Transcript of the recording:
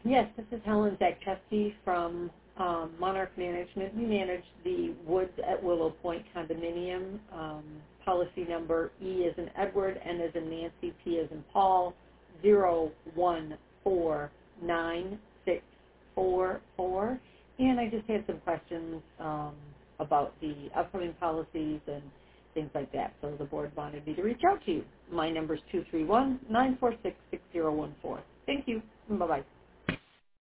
Yes, this is Helen Zakczewski from Monarch Management. We manage the Woods at Willow Point condominium. Policy number E as in Edward, N as in Nancy, P as in Paul, 0149644. And I just had some questions about the upcoming policies and things like that. So the board wanted me to reach out to you. My number is 231-946-6014. Thank you. Bye-bye.